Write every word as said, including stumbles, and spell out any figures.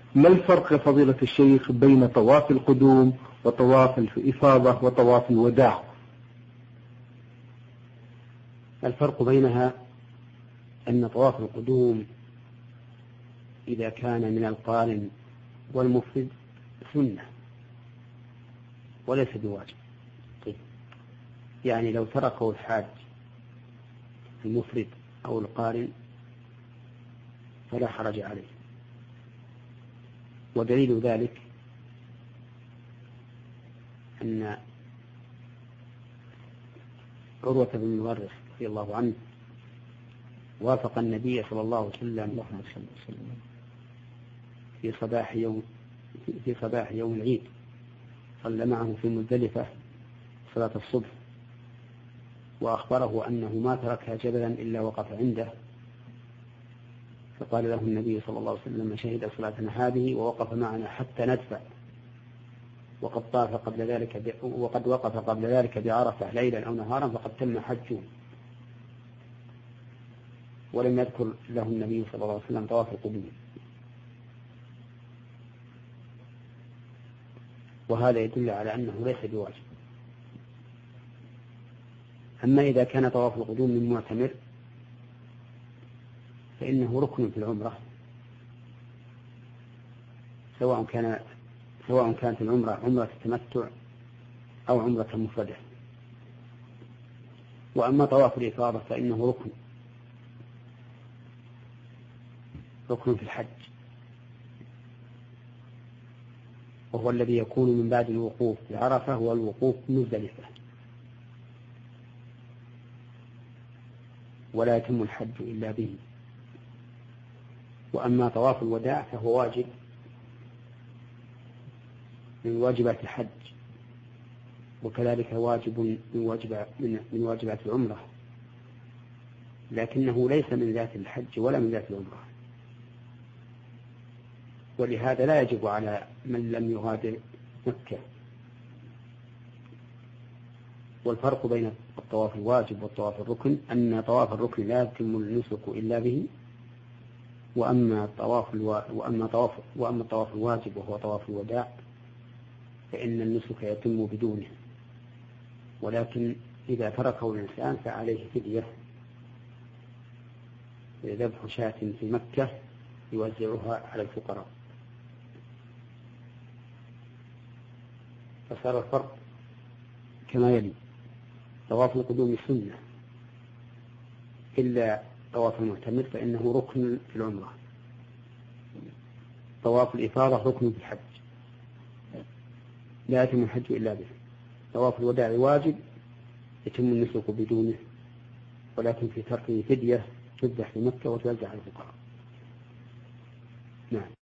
ما الفرق يا فضيلة الشيخ بين طواف القدوم وطواف الإفاضة وطواف الوداع؟ الفرق بينها أن طواف القدوم إذا كان من القارن والمفرد سنة وليس بواجب. طيب. يعني لو تركه الحاج المفرد أو القارن فلا حرج عليه. ودليل ذلك أن عروة بن المورث رضي الله عنه وافق النبي صلى الله عليه وسلم في صباح يوم في صباح يوم العيد، صلى معه في مزدلفة صلاة الصبح، وأخبره أنه ما تركها جبلا إلا وقف عنده، فقال له النبي صلى الله عليه وسلم: شهد صلاتنا هذه ووقف معنا حتى ندفع، وقد طاف قبل ذلك ب... وقد وقف قبل ذلك بعرفة ليلا أو نهارا فقد تم حجه. ولم يذكر له النبي صلى الله عليه وسلم طواف القدوم. وهذا يدل على أنه ليس بواجب. أما إذا كان طواف القدوم من معتمر فإنه ركن في العمرة، سواء كان سواء كانت العمرة عمرة تمتع أو عمرة مفردة. وأما طواف الإفاضة فإنه ركن ركن في الحج، وهو الذي يكون من بعد الوقوف بعرفة والوقوف مزدلفة، ولا يتم الحج إلا به. وأما طواف الوداع فهو واجب من واجبات الحج، وكذلك واجب من واجب من واجبات العمرة، لكنه ليس من ذات الحج ولا من ذات العمرة، ولهذا لا يجب على من لم يغادر مكة. والفرق بين الطواف الواجب والطواف الركن أن طواف الركن لا يتم النسك إلا به، وأما الطواف الوا... وأما طواف وأما الطواف الواجب وهو طواف الوداع فإن النسك يتم بدونه، ولكن إذا تركه الإنسان فعليه فدية، ذبح شاة في مكة يوزعها على الفقراء. فصار الفرق كما يلي: طواف القدوم سنة إلا طواف المعتمر فإنه ركن في العمرة، طواف الإفاضة ركن في الحج لا يتم الحج إلا به، طواف الوداع واجب يتم النسك بدونه، ولكن في تركه فدية تذبح في مكة وتوزع على الفقراء. نعم.